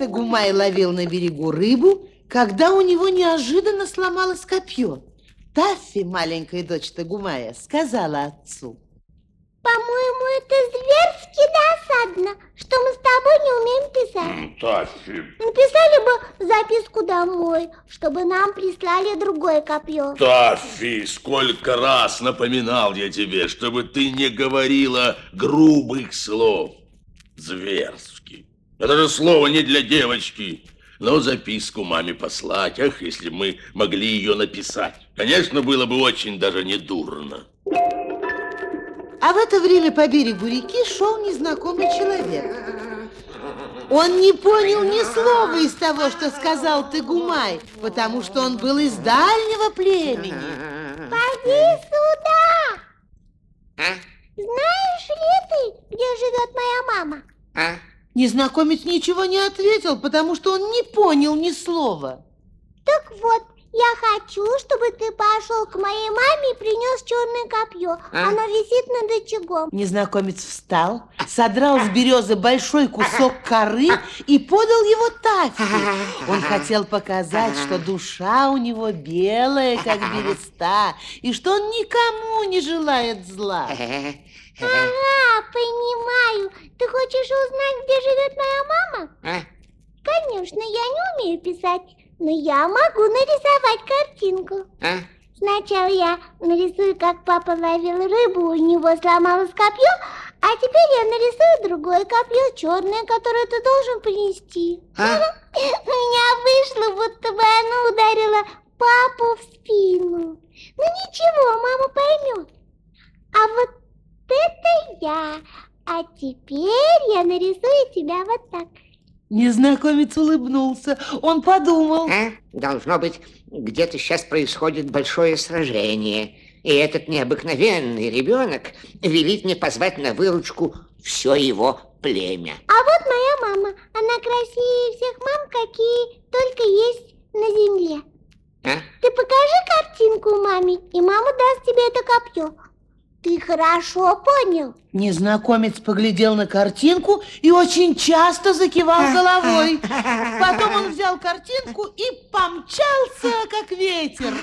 Тагумай ловил на берегу рыбу, когда у него неожиданно сломалось копье. Таффи, маленькая дочь Тагумая, сказала отцу: по-моему, это зверски досадно, что мы с тобой не умеем писать. Таффи. Написали бы записку домой, чтобы нам прислали другое копье. Таффи, сколько раз напоминал я тебе, чтобы ты не говорила грубых слов. Зверски. Это же слово не для девочки. Но записку маме послать, ах, если бы мы могли ее написать. Конечно, было бы очень даже недурно. А в это время по берегу реки шел незнакомый человек. Он не понял ни слова из того, что сказал Тагумай, потому что он был из дальнего племени. Поди сюда! Знаешь ли ты, где живет моя мама? Незнакомец ничего не ответил, потому что он не понял ни слова. Так вот, я хочу, чтобы ты пошел к моей маме и принес черное копье. Оно висит над очагом. Незнакомец встал, содрал с березы большой кусок коры и подал его Таффи. Он хотел показать, что душа у него белая, как береста, и что он никому не желает зла. Ага, понимаю. Ты хочешь узнать, где живет моя мама? Конечно, я не умею писать, но я могу нарисовать картинку. Сначала я нарисую, как папа ловил рыбу, у него сломалось копье, а теперь я нарисую другое копье, черное, которое ты должен принести. У меня вышло, будто бы оно ударило папу в спину. Ну ничего, мама поймет. А вот это я. А теперь я нарисую тебя вот так. Незнакомец улыбнулся. Он подумал: должно быть, где-то сейчас происходит большое сражение. И этот необыкновенный ребенок велит мне позвать на выручку все его племя. А вот моя мама. Она красивее всех мам, какие только есть на земле. Ты покажи картинку маме, и мама даст тебе это копье. Ты хорошо понял? Незнакомец поглядел на картинку и очень часто закивал головой. Потом он взял картинку и помчался, как ветер.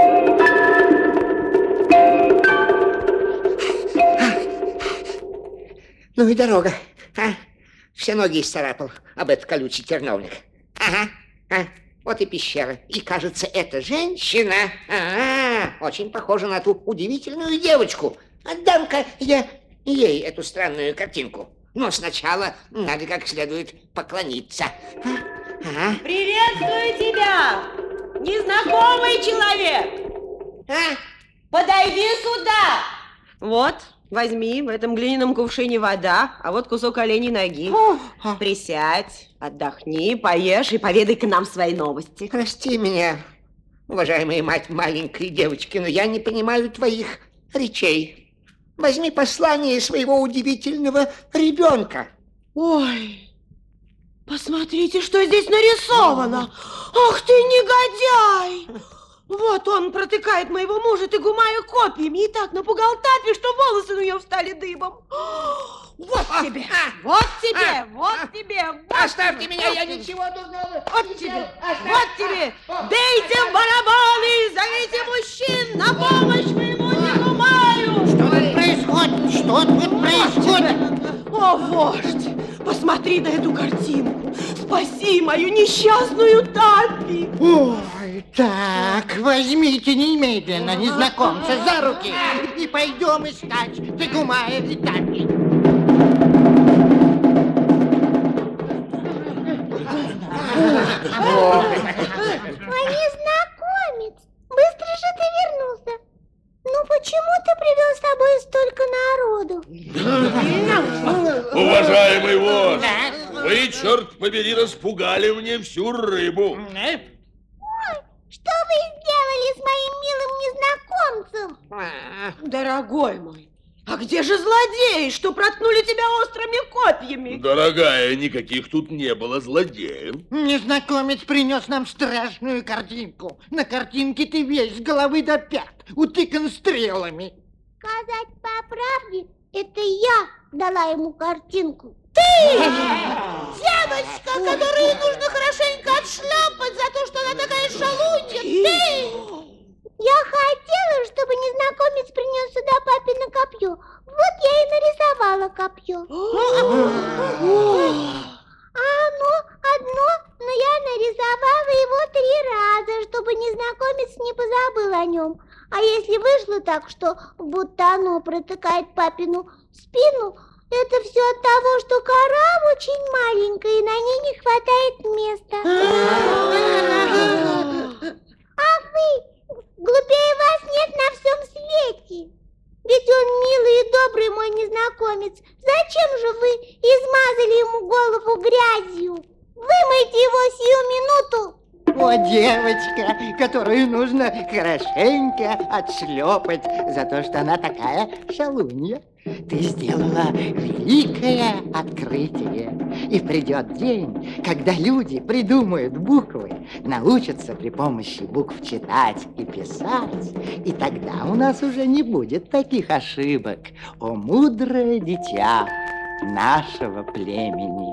Ну и дорога. Все ноги исцарапал об этот колючий терновник. Вот и пещера. И, кажется, эта женщина очень похожа на ту удивительную девочку. Отдам-ка я ей эту странную картинку. Но сначала надо как следует поклониться. Приветствую тебя, незнакомый человек! Подойди сюда! Вот, возьми, в этом глиняном кувшине вода, а вот кусок оленей ноги. Присядь, отдохни, поешь и поведай-ка нам свои новости. Прости меня, уважаемая мать маленькой девочки, но я не понимаю твоих речей. Возьми послание своего удивительного ребенка. Ой, посмотрите, что здесь нарисовано. Ах ты, негодяй! Вот он протыкает моего мужа Тагумая копьями и так напугал Таффи, что волосы у нее встали дыбом. Вот тебе, вот тебе, вот тебе. Оставьте меня, я ничего дурного. Вот тебе, вот тебе. Бейте в барабаны, зовите мужчин на помощь моему Тагумаю. Что тут происходит? Что тут происходит? О, вождь, посмотри на эту картинку. Спаси мою несчастную Таффи. Ой, так, возьмите немедленно незнакомца за руки и пойдем искать Тагумая и Таффи. Незнакомец, быстро же ты вернулся. Ну почему ты привел с собой столько народу? Уважаемый вождь, вы, черт побери, распугали мне всю рыбу. Что вы сделали с моим милым незнакомцем? Дорогой мой, а где же злодеи, что проткнули тебя острыми копьями? Дорогая, никаких тут не было злодеев. Незнакомец принес нам страшную картинку. На картинке ты весь с головы до пят, утыкан стрелами. Сказать по правде, это я дала ему картинку. Ты Девочка, которую нужно хорошенько отшлепать за то, что она такая шалунья, ты! Я хотела, чтобы незнакомец принес сюда папино копье. Вот я и нарисовала копье. Оно одно, но я нарисовала его 3 раза, чтобы незнакомец не позабыл о нем. А если вышло так, что будто оно протыкает папину спину, это все от того, что кора очень маленькая и на ней не хватает места. А вы, глупее вас нет на всем свете. Ведь он милый и добрый мой незнакомец. Зачем же вы измазали ему голову грязью? Вымойте его сию минуту. О, девочка, которую нужно хорошенько отшлепать за то, что она такая шалунья. Ты сделала великое открытие. И придет день, когда люди придумают буквы, научатся при помощи букв читать и писать. И тогда у нас уже не будет таких ошибок. О, мудрое дитя нашего племени.